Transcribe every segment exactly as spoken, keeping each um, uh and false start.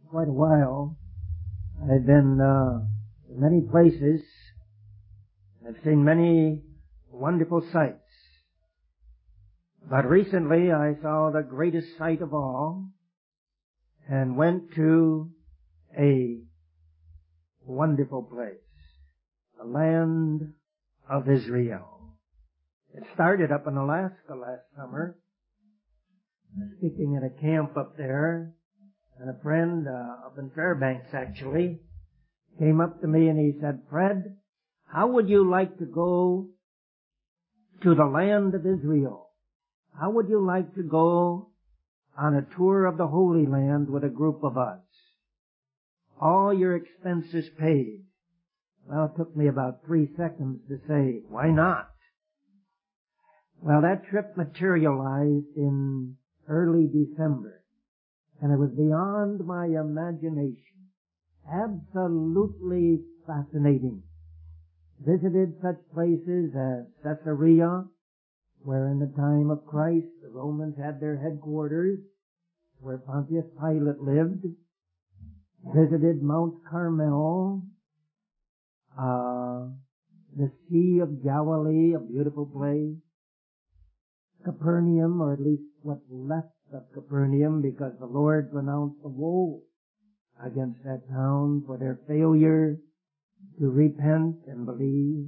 quite a while. I've been uh, in many places. I've seen many wonderful sights. But recently I saw the greatest sight of all and went to a wonderful place, the land of Israel. It started up in Alaska last summer. I was speaking at a camp up there, and a friend uh, up in Fairbanks actually came up to me and he said, "Fred, how would you like to go to the land of Israel? How would you like to go on a tour of the Holy Land with a group of us? All your expenses paid." Well, it took me about three seconds to say, why not? Well, that trip materialized in early December, and it was beyond my imagination. Absolutely fascinating. Visited such places as Caesarea, where in the time of Christ the Romans had their headquarters, where Pontius Pilate lived. Visited Mount Carmel, uh, the Sea of Galilee, a beautiful place. Capernaum, or at least what's left of Capernaum, because the Lord pronounced a woe against that town for their failure to repent and believe.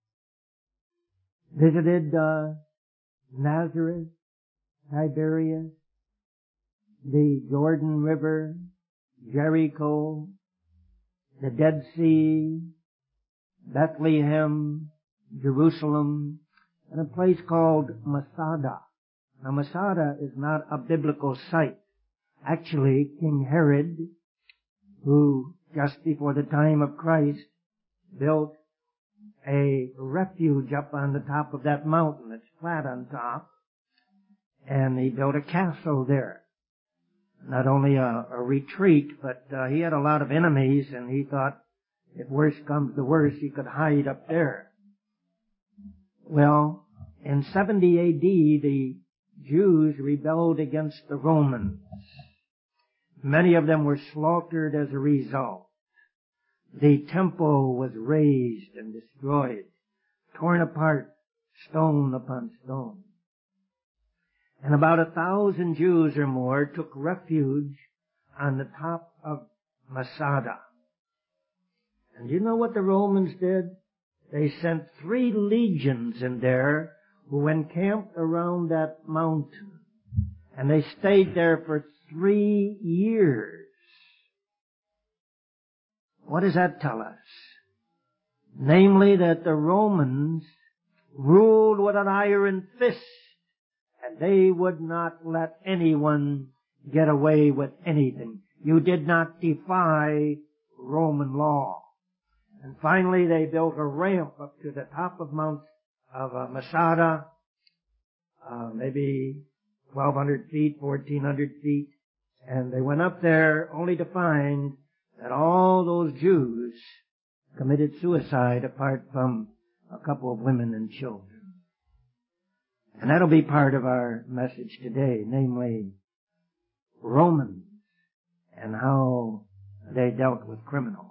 Visited uh, Nazareth, Tiberias, the Jordan River, Jericho, the Dead Sea, Bethlehem, Jerusalem, and a place called Masada. Now, Masada is not a biblical site. Actually, King Herod, who just before the time of Christ built a refuge up on the top of that mountain. It's flat on top. And he built a castle there. Not only a, a retreat, but uh, he had a lot of enemies, and he thought if worse comes to worse, he could hide up there. Well, in seventy A D, the Jews rebelled against the Romans. Many of them were slaughtered as a result. The temple was razed and destroyed, torn apart, stone upon stone. And about a thousand Jews or more took refuge on the top of Masada. And you know what the Romans did? They sent three legions in there who encamped around that mountain. And they stayed there for three years. What does that tell us? Namely, that the Romans ruled with an iron fist, and they would not let anyone get away with anything. You did not defy Roman law. And finally, they built a ramp up to the top of Mount of uh, Masada, uh, maybe twelve hundred feet, fourteen hundred feet, and they went up there only to find that all those Jews committed suicide apart from a couple of women and children. And that'll be part of our message today, namely Romans and how they dealt with criminals.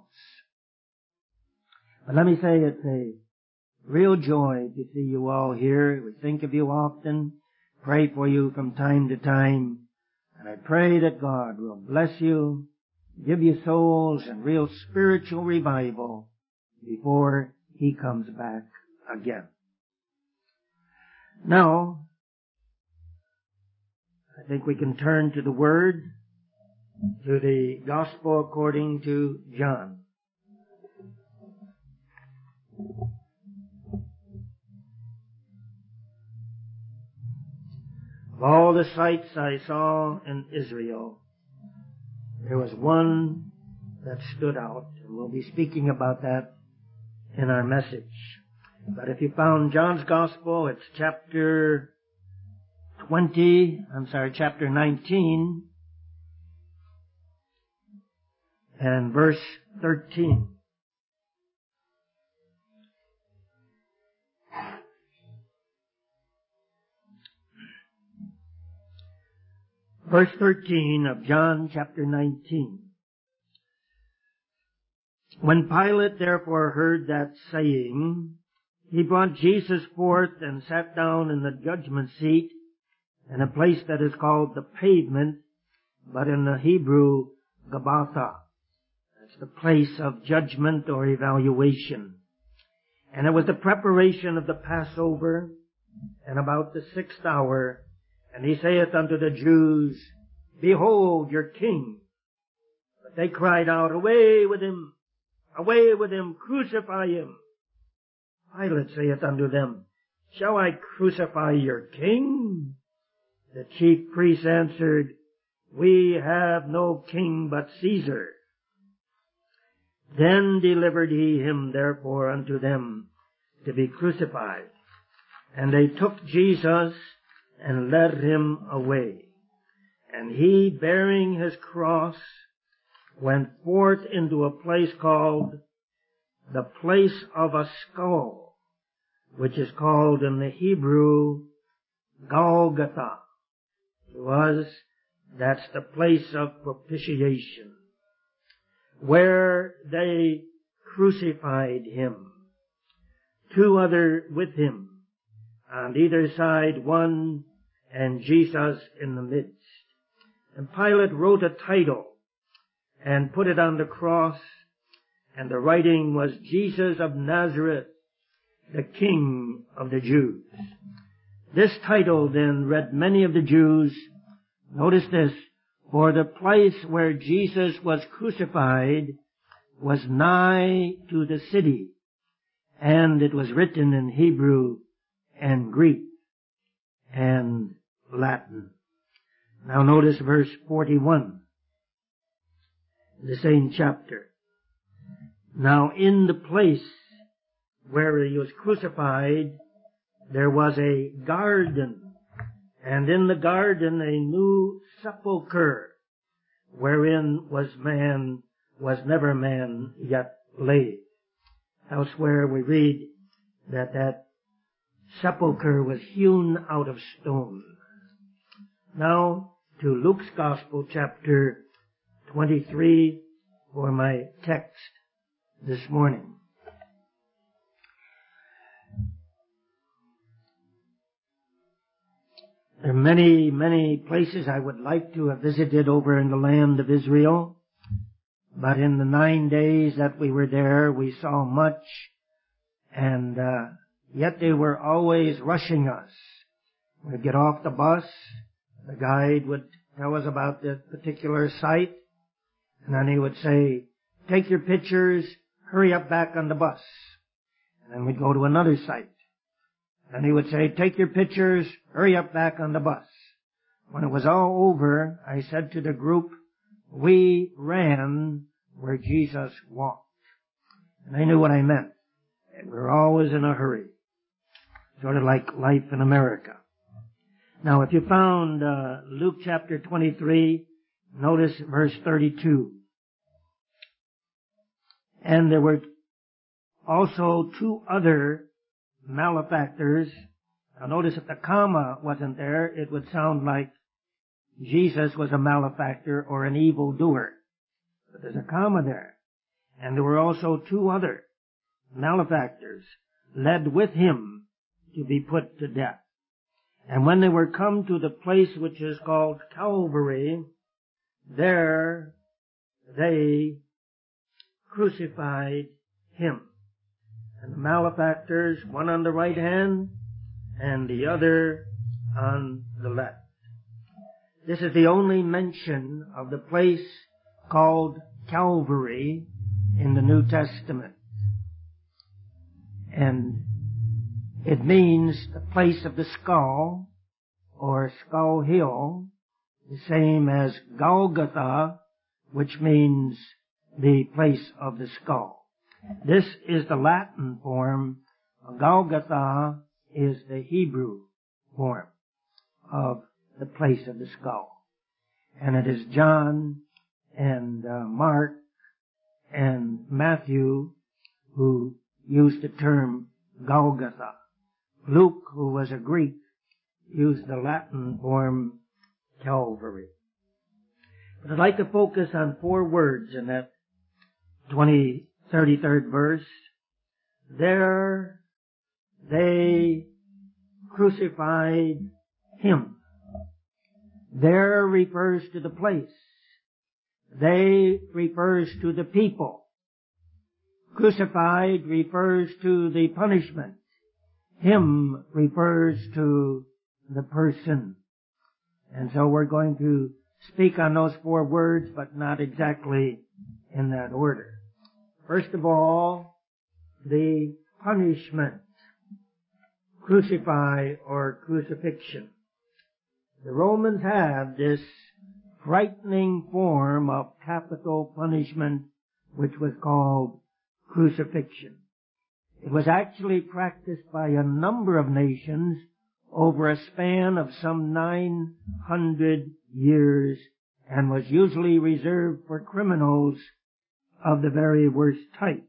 But let me say it's a real joy to see you all here. We think of you often, pray for you from time to time, and I pray that God will bless you, give you souls and real spiritual revival before He comes back again. Now, I think we can turn to the Word, to the Gospel according to John. Of all the sights I saw in Israel, there was one that stood out, and we'll be speaking about that in our message. But if you found John's Gospel, it's chapter twenty, I'm sorry, chapter nineteen, and verse thirteen. Verse thirteen of John chapter nineteen. When Pilate therefore heard that saying, he brought Jesus forth and sat down in the judgment seat in a place that is called the Pavement, but in the Hebrew, Gabbatha. That's the place of judgment or evaluation. And it was the preparation of the Passover, and about the sixth hour, and he saith unto the Jews, Behold your king. But they cried out, Away with him! Away with him! Crucify him! Pilate saith unto them, Shall I crucify your king? The chief priests answered, We have no king but Caesar. Then delivered he him therefore unto them to be crucified. And they took Jesus and led him away. And he, bearing his cross, went forth into a place called the place of a skull, which is called in the Hebrew Golgotha. To us, that's the place of propitiation, where they crucified him. Two other with him, on either side one, and Jesus in the midst. And Pilate wrote a title and put it on the cross, and the writing was Jesus of Nazareth, the King of the Jews. This title then read many of the Jews, notice this, for the place where Jesus was crucified was nigh to the city, and it was written in Hebrew and Greek and Latin. Now notice verse forty-one, the same chapter. Now in the place where he was crucified, there was a garden, and in the garden a new sepulchre, wherein was man, was never man yet laid. Elsewhere we read that that sepulchre was hewn out of stone. Now to Luke's Gospel, chapter twenty-three, for my text this morning. There are many, many places I would like to have visited over in the land of Israel, but in the nine days that we were there, we saw much, and uh, yet they were always rushing us. We'd get off the bus, the guide would tell us about the particular site, and then he would say, take your pictures, hurry up back on the bus. And then we'd go to another site. And he would say, take your pictures, hurry up back on the bus. When it was all over, I said to the group, we ran where Jesus walked. And they knew what I meant. And we were always in a hurry. Sort of like life in America. Now, if you found uh, Luke chapter twenty-three, notice verse thirty-two. And there were also two other malefactors. Now notice if the comma wasn't there, it would sound like Jesus was a malefactor or an evildoer. But there's a comma there. And there were also two other malefactors led with him to be put to death. And when they were come to the place which is called Calvary, there they crucified him. And the malefactors, one on the right hand and the other on the left. This is the only mention of the place called Calvary in the New Testament. And it means the place of the skull, or skull hill, the same as Golgotha, which means the place of the skull. This is the Latin form. Golgotha is the Hebrew form of the place of the skull. And it is John and uh, Mark and Matthew who used the term Golgotha. Luke, who was a Greek, used the Latin form Calvary. But I'd like to focus on four words in that twenty thirty-third verse, there they crucified him. There refers to the place. They refers to the people. Crucified refers to the punishment. Him refers to the person. And so we're going to speak on those four words, but not exactly in that order. First of all, the punishment. Crucify or crucifixion. The Romans had this frightening form of capital punishment which was called crucifixion. It was actually practiced by a number of nations over a span of some nine hundred years and was usually reserved for criminals of the very worst type.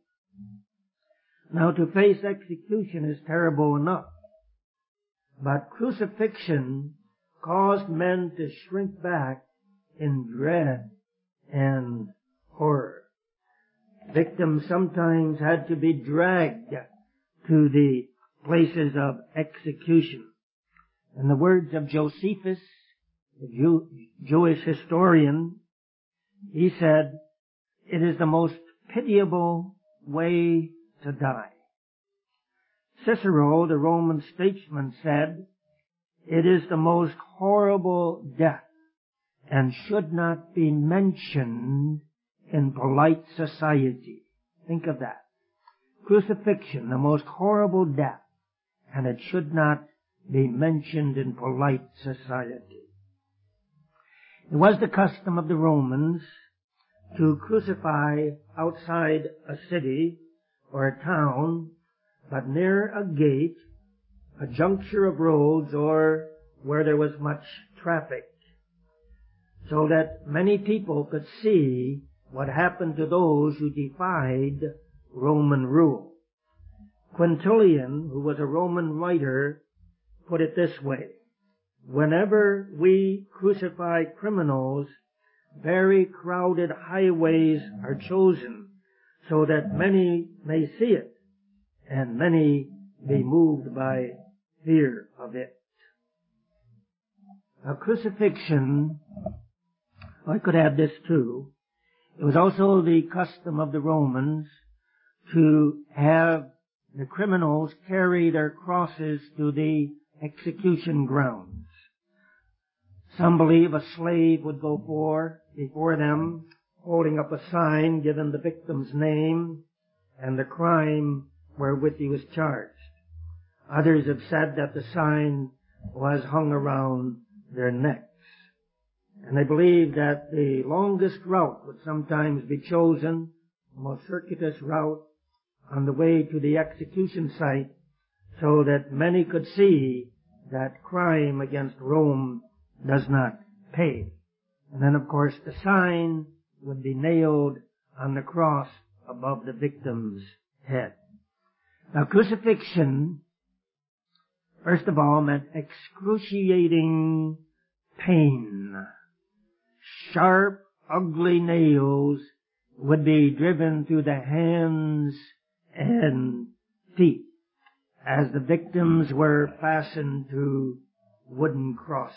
Now, to face execution is terrible enough, but crucifixion caused men to shrink back in dread and horror. Victims sometimes had to be dragged to the places of execution. In the words of Josephus, the Jew, Jewish historian, he said, "It is the most pitiable way to die." Cicero, the Roman statesman, said, "It is the most horrible death and should not be mentioned in polite society." Think of that. Crucifixion, the most horrible death, and it should not be mentioned in polite society. It was the custom of the Romans to crucify outside a city or a town, but near a gate, a juncture of roads, or where there was much traffic, so that many people could see what happened to those who defied Roman rule. Quintilian, who was a Roman writer, put it this way: "Whenever we crucify criminals, very crowded highways are chosen so that many may see it and many be moved by fear of it." Now, crucifixion, I could add this too. It was also the custom of the Romans to have the criminals carry their crosses to the execution grounds. Some believe a slave would go for, before them, holding up a sign giving the victim's name and the crime wherewith he was charged. Others have said that the sign was hung around their necks. And they believe that the longest route would sometimes be chosen, the most circuitous route, on the way to the execution site, so that many could see that crime against Rome does not pay. And then, of course, the sign would be nailed on the cross above the victim's head. Now, crucifixion, first of all, meant excruciating pain. Sharp, ugly nails would be driven through the hands and feet as the victims were fastened to wooden crosses.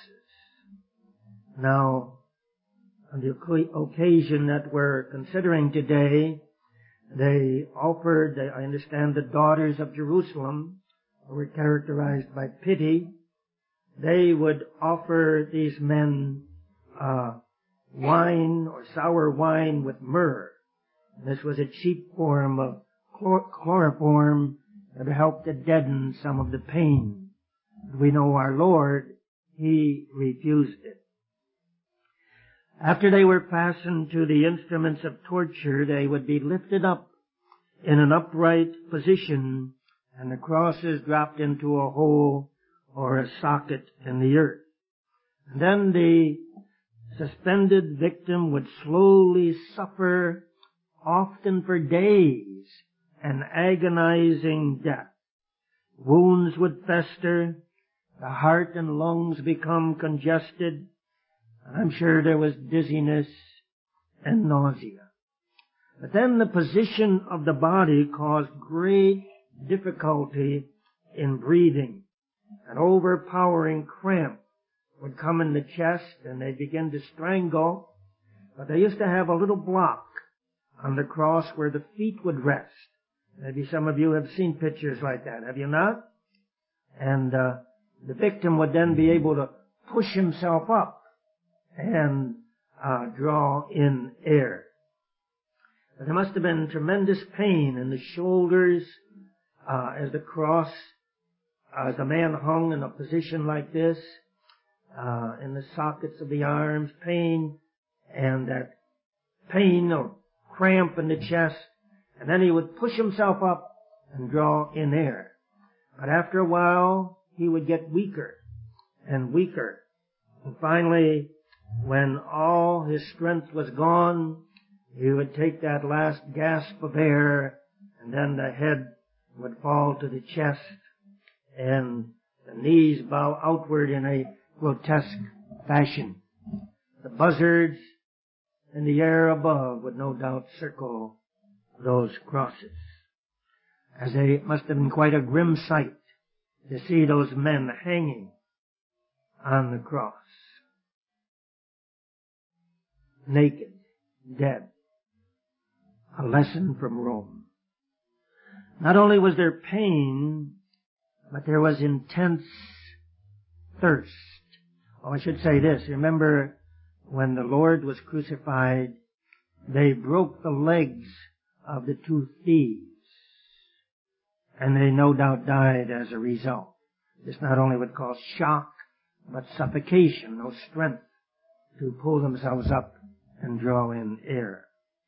Now, on the occasion that we're considering today, they offered, I understand, the daughters of Jerusalem, who were characterized by pity. They would offer these men uh, wine or sour wine with myrrh. This was a cheap form of chlor- chloroform that helped to deaden some of the pain. We know our Lord, He refused it. After they were fastened to the instruments of torture, they would be lifted up in an upright position, and the crosses dropped into a hole or a socket in the earth. And then the suspended victim would slowly suffer, often for days, an agonizing death. Wounds would fester, the heart and lungs become congested. I'm sure there was dizziness and nausea. But then the position of the body caused great difficulty in breathing. An overpowering cramp would come in the chest and they'd begin to strangle. But they used to have a little block on the cross where the feet would rest. Maybe some of you have seen pictures like that, have you not? And uh, the victim would then be able to push himself up and uh, draw in air. But there must have been tremendous pain in the shoulders uh, as the cross, uh, as the man hung in a position like this, uh, in the sockets of the arms, pain, and that pain or cramp in the chest, and then he would push himself up and draw in air. But after a while, he would get weaker and weaker. And finally, when all his strength was gone, he would take that last gasp of air, and then the head would fall to the chest, and the knees bow outward in a grotesque fashion. The buzzards in the air above would no doubt circle those crosses, as they must have been quite a grim sight to see those men hanging on the cross, naked, dead. A lesson from Rome. Not only was there pain, but there was intense thirst. Oh, I should say this. Remember, when the Lord was crucified, they broke the legs of the two thieves. And they no doubt died as a result. This not only would cause shock, but suffocation, no strength to pull themselves up and draw in air.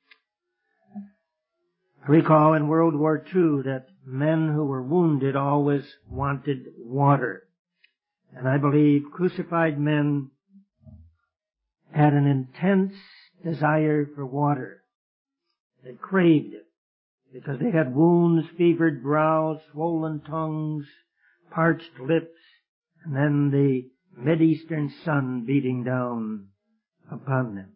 I recall in World War Two that men who were wounded always wanted water. And I believe crucified men had an intense desire for water. They craved it because they had wounds, fevered brows, swollen tongues, parched lips, and then the Mideastern sun beating down upon them.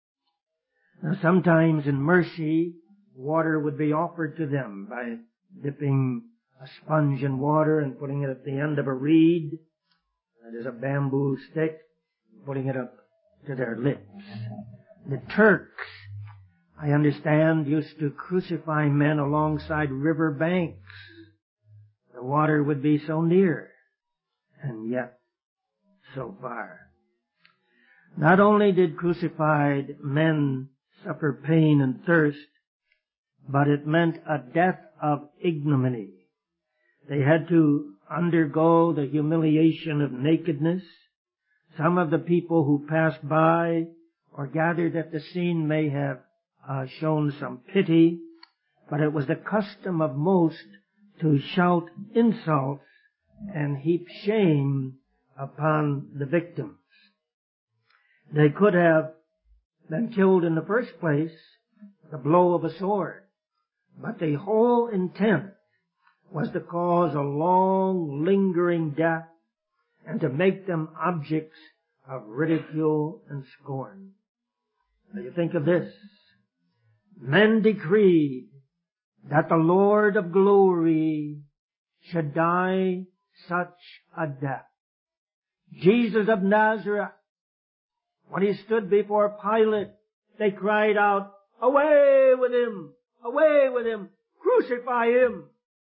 Now sometimes in mercy, water would be offered to them by dipping a sponge in water and putting it at the end of a reed, that is a bamboo stick, and putting it up to their lips. The Turks, I understand, used to crucify men alongside river banks. The water would be so near, and yet so far. Not only did crucified men suffer pain and thirst, but it meant a death of ignominy. They had to undergo the humiliation of nakedness. Some of the people who passed by or gathered at the scene may have uh, shown some pity, but it was the custom of most to shout insults and heap shame upon the victims. They could have been killed in the first place, the blow of a sword. But the whole intent was to cause a long, lingering death and to make them objects of ridicule and scorn. Now you think of this. Men decreed that the Lord of glory should die such a death. Jesus of Nazareth, when he stood before Pilate, they cried out, "Away with him! Away with him! Crucify him!"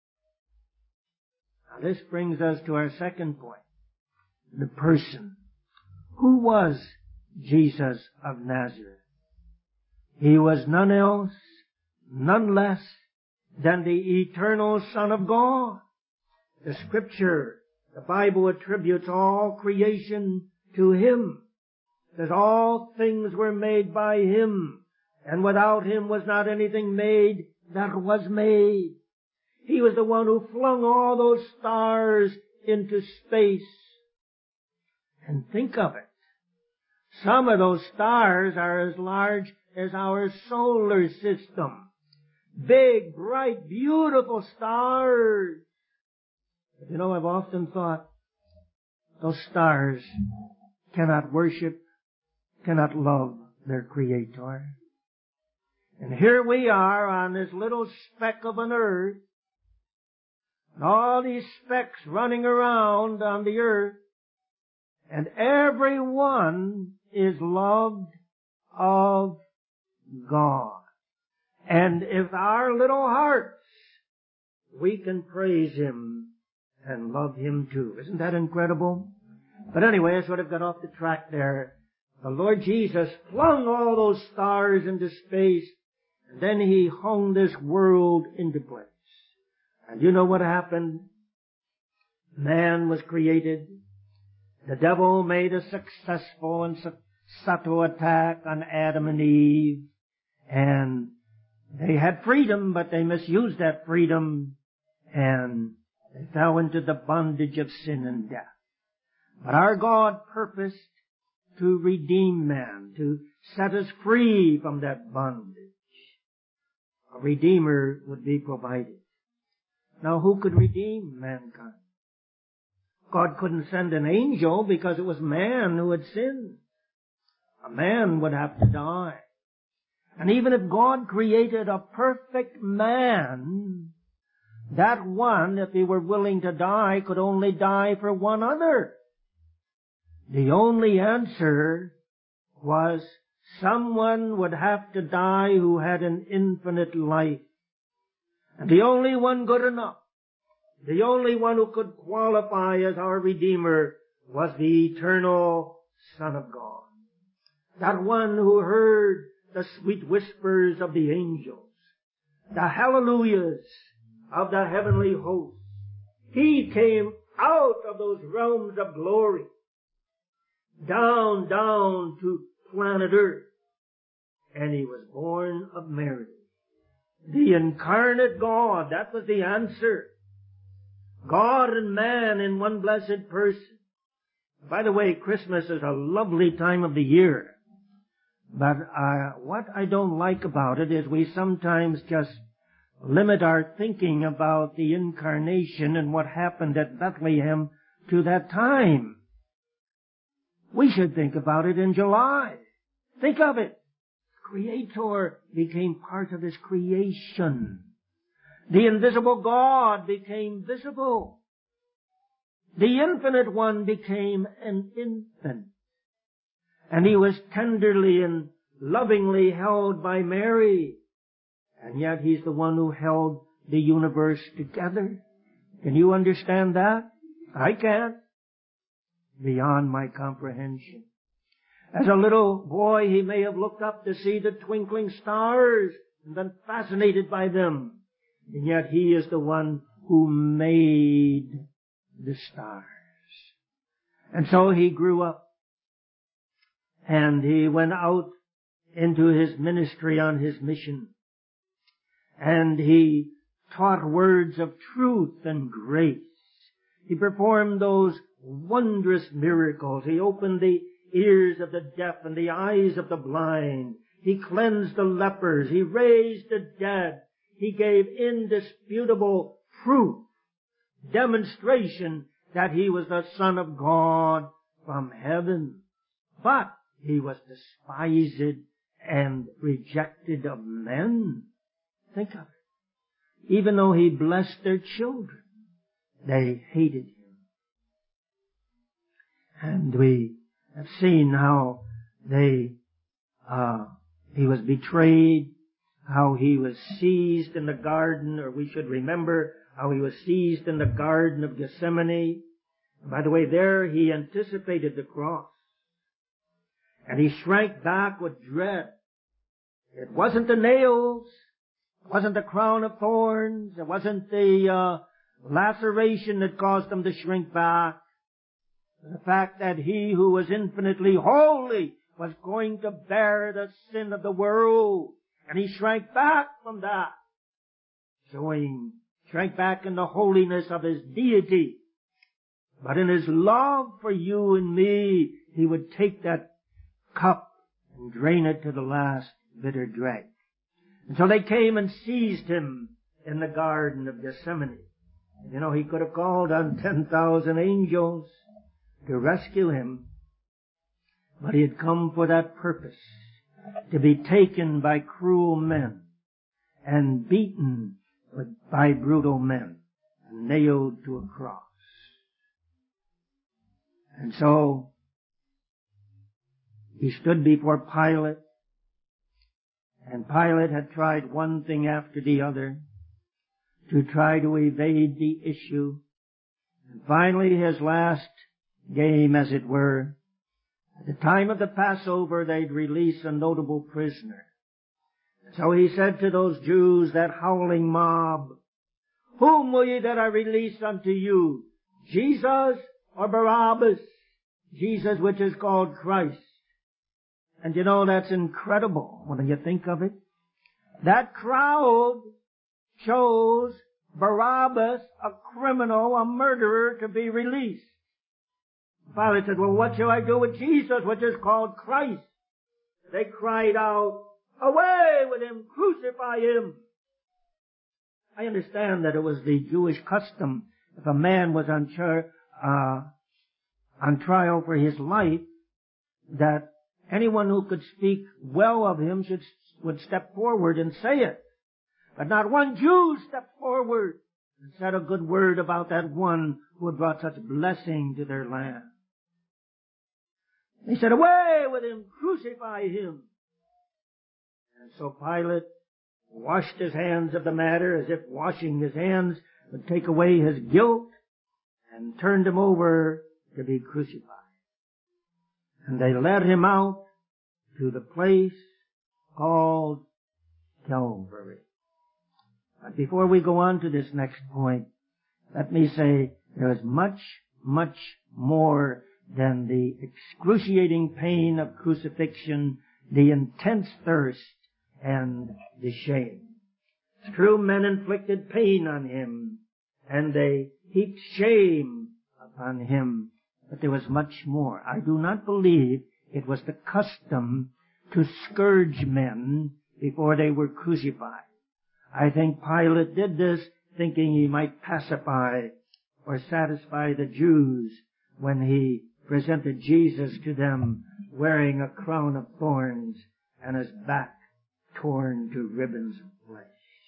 Now this brings us to our second point. The person. Who was Jesus of Nazareth? He was none else, none less than the eternal Son of God. The Scripture, the Bible attributes all creation to Him. It says all things were made by Him, and without Him was not anything made that was made. He was the one who flung all those stars into space. And think of it. Some of those stars are as large as our solar system. Big, bright, beautiful stars. But you know, I've often thought those stars cannot worship, cannot love their Creator. And here we are on this little speck of an earth, and all these specks running around on the earth, and every one is loved of God. And if our little hearts, we can praise Him and love Him too. Isn't that incredible? But anyway, I sort of got off the track there. The Lord Jesus flung all those stars into space, and then He hung this world into place. And you know what happened? Man was created. The devil made a successful and subtle attack on Adam and Eve. And they had freedom, but they misused that freedom, and they fell into the bondage of sin and death. But our God purposed to redeem man, to set us free from that bondage. A Redeemer would be provided. Now, who could redeem mankind? God couldn't send an angel because it was man who had sinned. A man would have to die. And even if God created a perfect man, that one, if he were willing to die, could only die for one other. The only answer was someone would have to die who had an infinite life. And the only one good enough, the only one who could qualify as our Redeemer, was the eternal Son of God. That one who heard the sweet whispers of the angels, the hallelujahs of the heavenly host. He came out of those realms of glory, down, down to planet Earth, and He was born of Mary. The incarnate God, that was the answer. God and man in one blessed person. By the way, Christmas is a lovely time of the year. But uh, what I don't like about it is we sometimes just limit our thinking about the incarnation and what happened at Bethlehem to that time. We should think about it in July. Think of it. Creator became part of His creation. The invisible God became visible. The infinite one became an infant. And He was tenderly and lovingly held by Mary. And yet He's the one who held the universe together. Can you understand that? I can't. Beyond my comprehension. As a little boy, he may have looked up to see the twinkling stars and been fascinated by them. And yet He is the one who made the stars. And so He grew up. And He went out into His ministry on His mission. And He taught words of truth and grace. He performed those wondrous miracles. He opened the ears of the deaf and the eyes of the blind. He cleansed the lepers. He raised the dead. He gave indisputable proof, demonstration that He was the Son of God from heaven. But He was despised and rejected of men. Think of it. Even though He blessed their children, they hated Him. And we have seen how they, uh, He was betrayed, how He was seized in the garden, or we should remember how He was seized in the Garden of Gethsemane. By the way, there He anticipated the cross. And He shrank back with dread. It wasn't the nails. It wasn't the crown of thorns. It wasn't the uh, laceration that caused Him to shrink back. The fact that He who was infinitely holy was going to bear the sin of the world. And He shrank back from that. Showing, shrank back in the holiness of His deity. But in His love for you and me, He would take that cup and drain it to the last bitter drag. And so they came and seized Him in the Garden of Gethsemane. You know, He could have called on ten thousand angels to rescue Him, but He had come for that purpose. to be taken by cruel men and beaten by brutal men and nailed to a cross. And so he stood before Pilate, and Pilate had tried one thing after the other to try to evade the issue. And finally his last game, as it were, at the time of the Passover, they'd release a notable prisoner. So he said to those Jews, that howling mob, "Whom will ye that I release unto you, Jesus or Barabbas?" Jesus, which is called Christ. And you know, that's incredible when you think of it. That crowd chose Barabbas, a criminal, a murderer, to be released. Pilate said, "Well, what shall I do with Jesus, which is called Christ?" They cried out, "Away with him! Crucify him!" I understand that it was the Jewish custom, if a man was on, char- uh, on trial for his life, that anyone who could speak well of him should, would step forward and say it. But not one Jew stepped forward and said a good word about that one who had brought such blessing to their land. They said, "Away with him! Crucify him!" And so Pilate washed his hands of the matter, as if washing his hands would take away his guilt, and turned him over to be crucified. And they led him out to the place called Calvary. But before we go on to this next point, let me say there is much, much more than the excruciating pain of crucifixion, the intense thirst, and the shame. It's true, men inflicted pain on him, and they heaped shame upon him, but there was much more. I do not believe it was the custom to scourge men before they were crucified. I think Pilate did this thinking he might pacify or satisfy the Jews when he presented Jesus to them wearing a crown of thorns and his back torn to ribbons of flesh.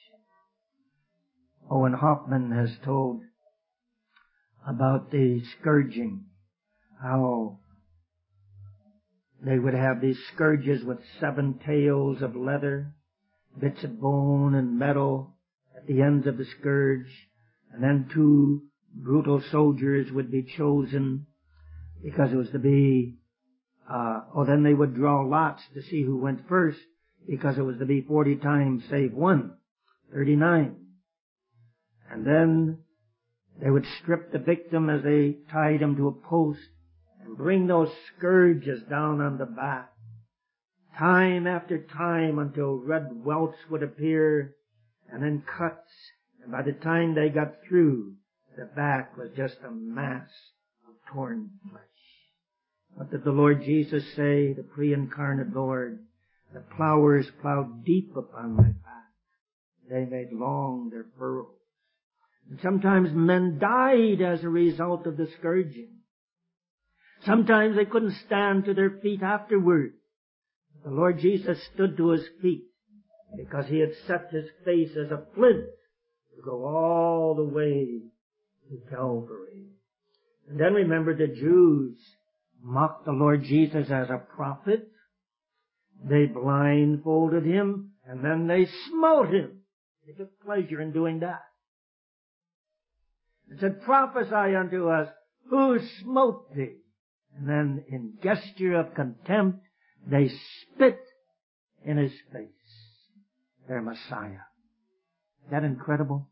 Owen Hoffman has told about the scourging, how they would have these scourges with seven tails of leather, bits of bone and metal at the ends of the scourge, and then two brutal soldiers would be chosen because it was to be, uh, oh, then they would draw lots to see who went first, because it was to be forty times save one, thirty-nine. And then they would strip the victim as they tied him to a post and bring those scourges down on the back, time after time, until red welts would appear and then cuts. And by the time they got through, the back was just a mass of torn flesh. What did the Lord Jesus say, the pre-incarnate Lord? The plowers plowed deep upon my back. They made long their furrows. And sometimes men died as a result of the scourging. Sometimes they couldn't stand to their feet afterward. The Lord Jesus stood to his feet because he had set his face as a flint to go all the way to Calvary. And then remember, the Jews mocked the Lord Jesus as a prophet. They blindfolded him, and then they smote him. They took pleasure in doing that. It said, "Prophesy unto us, who smote thee?" And then in gesture of contempt, they spit in his face, their Messiah. Is that incredible?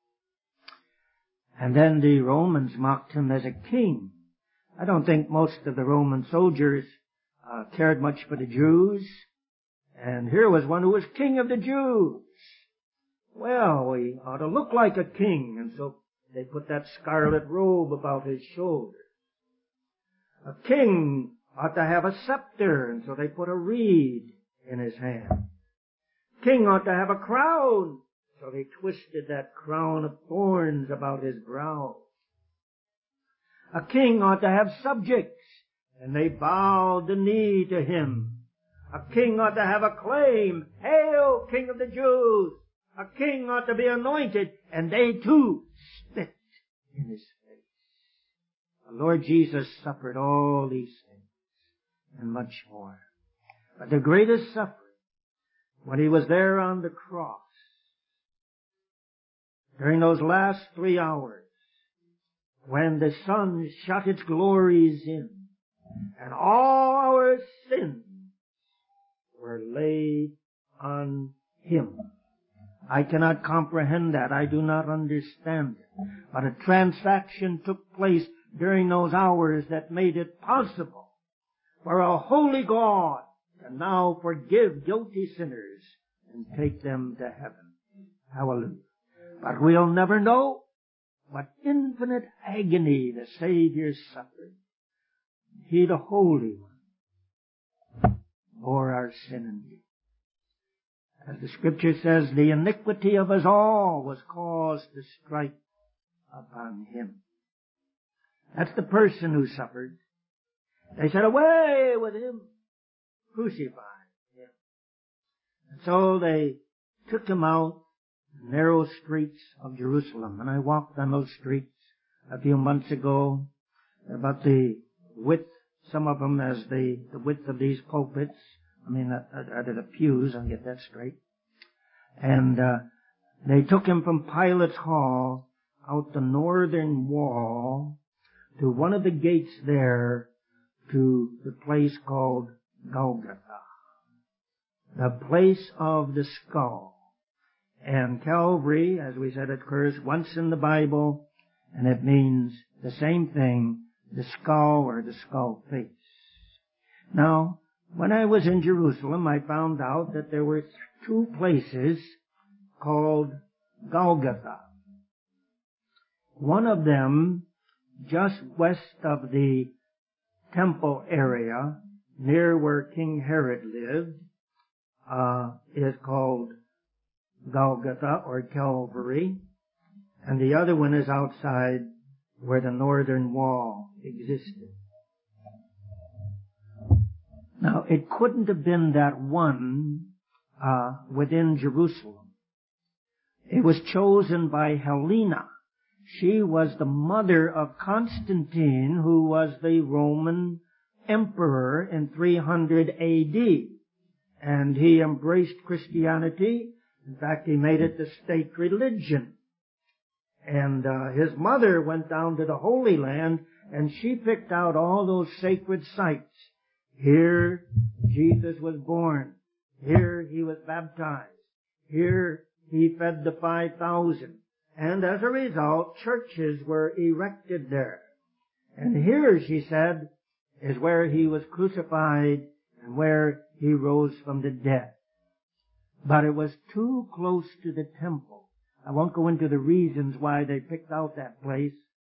And then the Romans mocked him as a king. I don't think most of the Roman soldiers uh, cared much for the Jews. And here was one who was king of the Jews. Well, he ought to look like a king, and so they put that scarlet robe about his shoulders. A king ought to have a scepter, and so they put a reed in his hand. King ought to have a crown, so they twisted that crown of thorns about his brow. A king ought to have subjects, and they bowed the knee to him. A king ought to have a claim. Hail, King of the Jews! A king ought to be anointed. And they too spit in his face. The Lord Jesus suffered all these things and much more. But the greatest suffering, when he was there on the cross, during those last three hours, when the sun shut its glories in, and all our sins were laid on him. I cannot comprehend that. I do not understand it. But a transaction took place during those hours that made it possible for a holy God to now forgive guilty sinners and take them to heaven. Hallelujah. But we'll never know what infinite agony the Savior suffered. He, the Holy One, bore our sin and guilt. As the Scripture says, the iniquity of us all was caused to strike upon him. That's the person who suffered. They said, away with him. Crucify him. And so they took him out the narrow streets of Jerusalem. And I walked on those streets a few months ago, about the width, some of them as the, the width of these pulpits. I mean, out of the pews, I'll get that straight. And uh, they took him from Pilate's Hall out the northern wall to one of the gates there to the place called Golgotha, the place of the skull. And Calvary, as we said, occurs once in the Bible, and it means the same thing, the skull or the skull face. Now, when I was in Jerusalem, I found out that there were two places called Golgotha. One of them, just west of the temple area, near where King Herod lived, uh, is called Golgotha or Calvary. And the other one is outside where the northern wall existed. Now, it couldn't have been that one uh, within Jerusalem. It was chosen by Helena. She was the mother of Constantine, who was the Roman emperor in three hundred A D. And he embraced Christianity. In fact, he made it the state religion. And uh, his mother went down to the Holy Land, and she picked out all those sacred sites. Here Jesus was born. Here he was baptized. Here he fed the five thousand. And as a result, churches were erected there. And here, she said, is where he was crucified and where he rose from the dead. But it was too close to the temple. I won't go into the reasons why they picked out that place.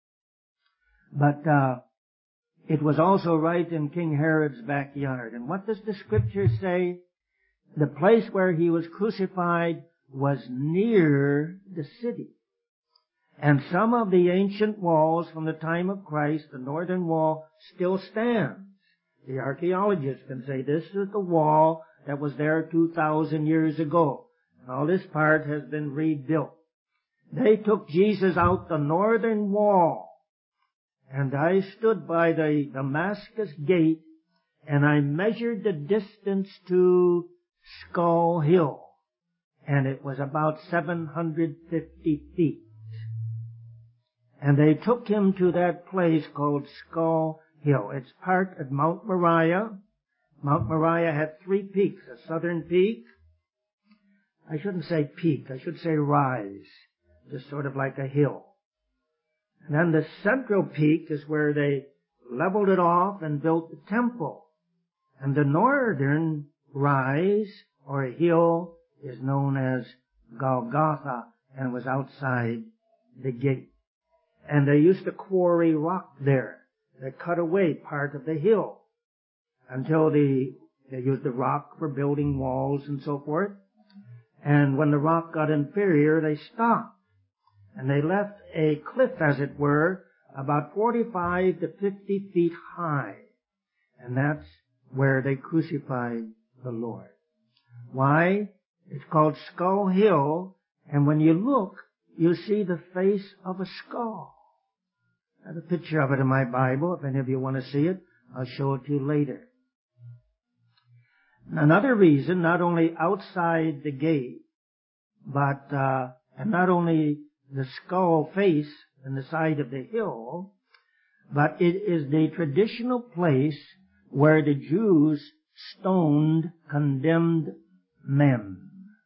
But uh it was also right in King Herod's backyard. And what does the Scripture say? The place where he was crucified was near the city. And some of the ancient walls from the time of Christ, the northern wall, still stands. The archaeologists can say this is the wall that was there two thousand years ago. And all this part has been rebuilt. They took Jesus out the northern wall. And I stood by the Damascus gate, and I measured the distance to Skull Hill. And it was about seven hundred fifty feet. And they took him to that place called Skull Hill. It's part of Mount Moriah. Mount Moriah had three peaks. A southern peak. I shouldn't say peak. I should say rise. Just sort of like a hill. And then the central peak is where they leveled it off and built the temple. And the northern rise, or hill, is known as Golgotha and was outside the gate. And they used to quarry rock there. They cut away part of the hill until the, they used the rock for building walls and so forth. And when the rock got inferior, they stopped. And they left a cliff, as it were, about forty-five to fifty feet high. And that's where they crucified the Lord. Why? It's called Skull Hill, and when you look, you see the face of a skull. I have a picture of it in my Bible. If any of you want to see it, I'll show it to you later. Another reason, not only outside the gate, but uh, and not only the skull face in the side of the hill, but it is the traditional place where the Jews stoned condemned men.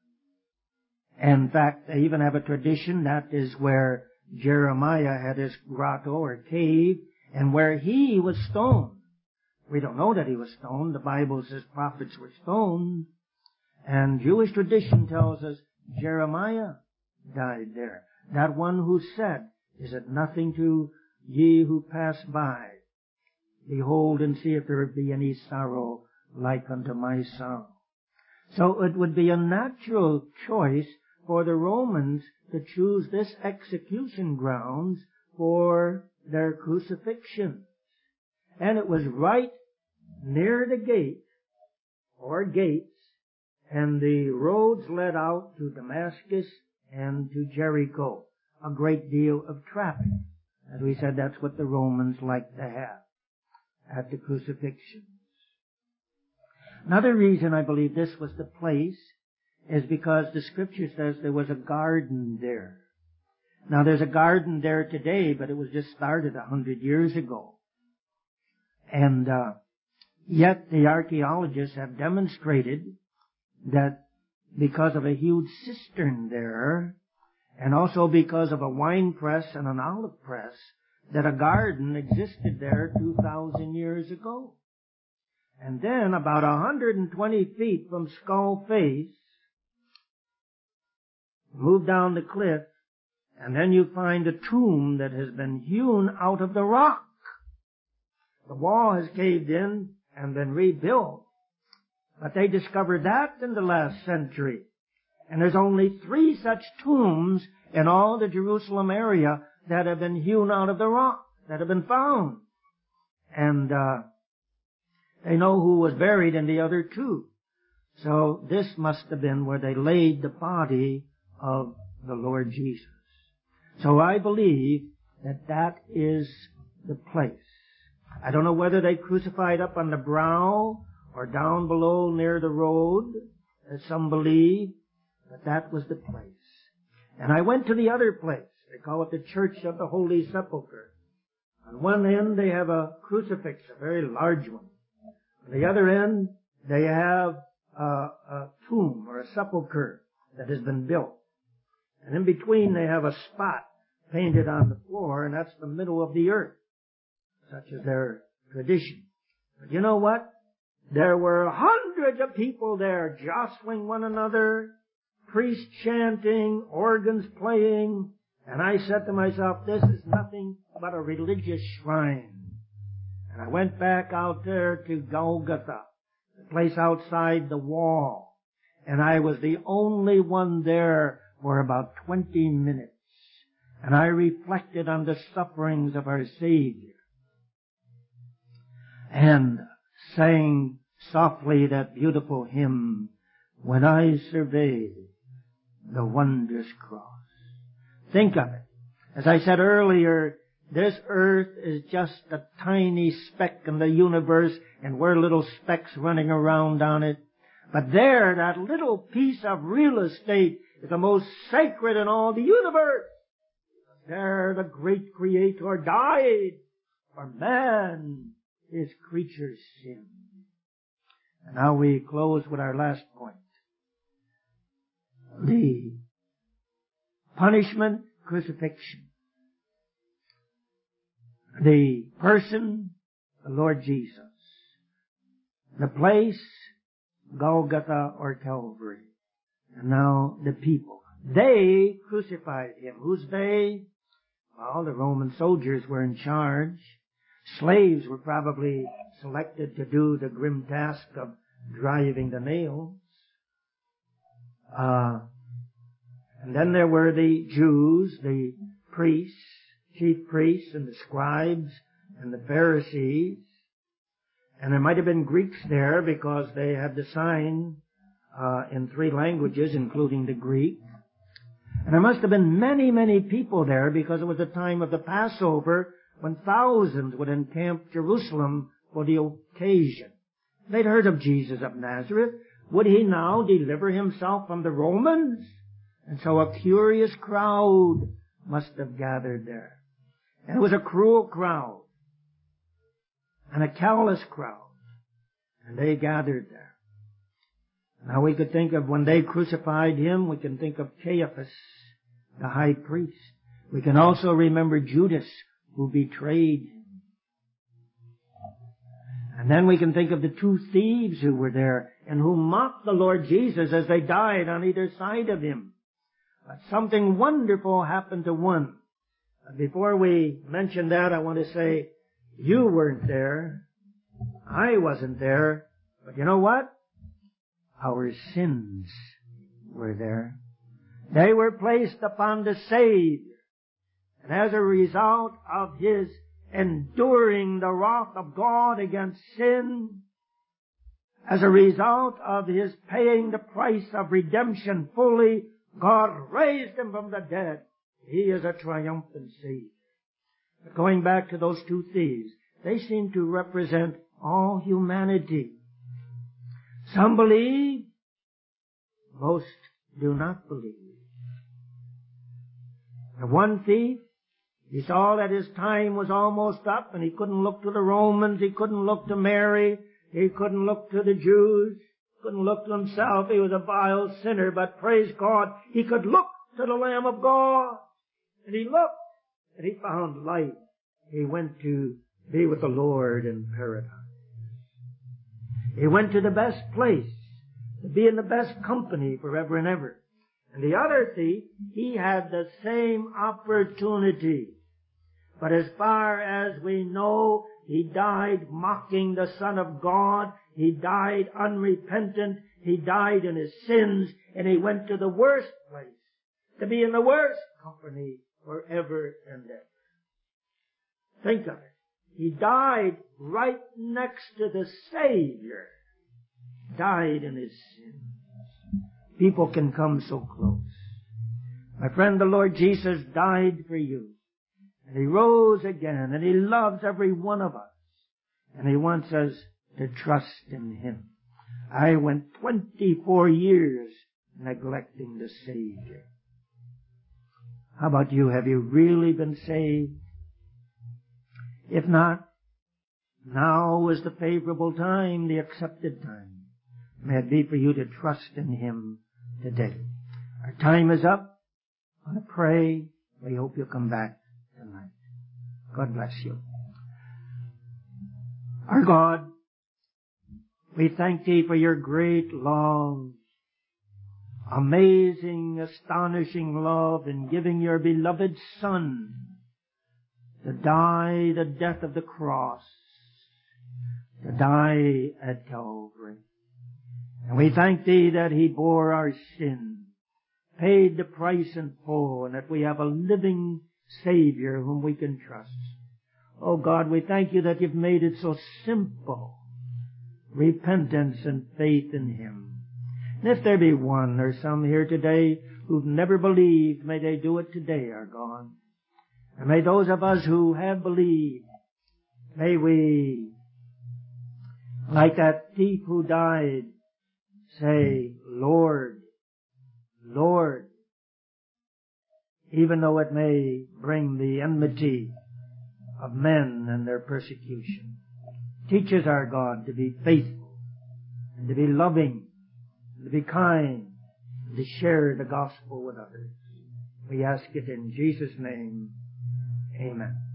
In fact, they even have a tradition that is where Jeremiah had his grotto or cave, and where he was stoned. We don't know that he was stoned. The Bible says prophets were stoned. And Jewish tradition tells us Jeremiah died there. That one who said, "Is it nothing to ye who pass by? Behold and see if there be any sorrow like unto my sorrow." So it would be a natural choice for the Romans to choose this execution grounds for their crucifixion. And it was right near the gate, or gates, and the roads led out to Damascus and to Jericho. A great deal of traffic. As we said, that's what the Romans liked to have at the crucifixions. Another reason I believe this was the place is because the Scripture says there was a garden there. Now there's a garden there today, but it was just started a hundred years ago. And uh, yet the archaeologists have demonstrated that because of a huge cistern there, and also because of a wine press and an olive press, that a garden existed there two thousand years ago. And then about one hundred twenty feet from Skull Face, move down the cliff, and then you find a tomb that has been hewn out of the rock. The wall has caved in and been rebuilt. But they discovered that in the last century. And there's only three such tombs in all the Jerusalem area that have been hewn out of the rock, that have been found. And uh, they know who was buried in the other two. So this must have been where they laid the body of the Lord Jesus. So I believe that that is the place. I don't know whether they crucified up on the brow or down below near the road, as some believe, but that was the place. And I went to the other place. They call it the Church of the Holy Sepulchre. On one end they have a crucifix, a very large one. On the other end they have a, a tomb or a sepulchre that has been built. And in between they have a spot painted on the floor, and that's the middle of the earth. Such is their tradition. But you know what? There were hundreds of people there jostling one another, priests chanting, organs playing, and I said to myself, this is nothing but a religious shrine. And I went back out there to Golgotha, the place outside the wall, and I was the only one there for about twenty minutes. And I reflected on the sufferings of our Savior and sang softly that beautiful hymn, "When I Survey the Wondrous Cross." Think of it. As I said earlier, this earth is just a tiny speck in the universe, and we're little specks running around on it. But there, that little piece of real estate is the most sacred in all the universe. There the great Creator died for man, his creature's sin. And now we close with our last point. The punishment, crucifixion. The person, the Lord Jesus. The place, Golgotha or Calvary. And now the people. They crucified him. Who's they? Well, the Roman soldiers were in charge. Slaves were probably selected to do the grim task of driving the nails. Uh, and then there were the Jews, the priests, chief priests and the scribes and the Pharisees. And there might have been Greeks there because they had the sign uh, in three languages, including the Greek. And there must have been many, many people there because it was the time of the Passover when thousands would encamp Jerusalem for the occasion. They'd heard of Jesus of Nazareth. Would he now deliver himself from the Romans? And so a curious crowd must have gathered there. And it was a cruel crowd and a callous crowd. And they gathered there. Now we could think of when they crucified him, we can think of Caiaphas, the high priest. We can also remember Judas, who betrayed him. And then we can think of the two thieves who were there and who mocked the Lord Jesus as they died on either side of him. But something wonderful happened to one. Before we mention that, I want to say, you weren't there. I wasn't there. But you know what? Our sins were there. They were placed upon the Savior. And as a result of his enduring the wrath of God against sin, as a result of his paying the price of redemption fully, God raised him from the dead. He is a triumphant Savior. But going back to those two thieves, they seem to represent all humanity. Some believe, most do not believe. The one thief, he saw that his time was almost up and he couldn't look to the Romans, he couldn't look to Mary, he couldn't look to the Jews, couldn't look to himself. He was a vile sinner, but praise God, he could look to the Lamb of God. And he looked and he found life. He went to be with the Lord in paradise. He went to the best place, to be in the best company forever and ever. And the other thief, he had the same opportunity. But as far as we know, he died mocking the Son of God. He died unrepentant. He died in his sins. And he went to the worst place, to be in the worst company forever and ever. Think of it. He died right next to the Savior. Died in his sins. People can come so close. My friend, the Lord Jesus died for you. And he rose again. And he loves every one of us. And he wants us to trust in him. I went twenty-four years neglecting the Savior. How about you? Have you really been saved? If not, now is the favorable time, the accepted time. May it be for you to trust in him today. Our time is up. I want to pray. We hope you'll come back tonight. God bless you. Our God, we thank thee for your great, long, amazing, astonishing love in giving your beloved Son to die the death of the cross, to die at Calvary. And we thank thee that he bore our sin, paid the price in full, and that we have a living Savior whom we can trust. Oh God, we thank you that you've made it so simple. Repentance and faith in him. And if there be one or some here today who've never believed, may they do it today, our God. And may those of us who have believed, may we, like that thief who died, say, Lord, Lord, even though it may bring the enmity of men and their persecution. Teach us, our God, to be faithful and to be loving and to be kind and to share the gospel with others. We ask it in Jesus' name. Amen.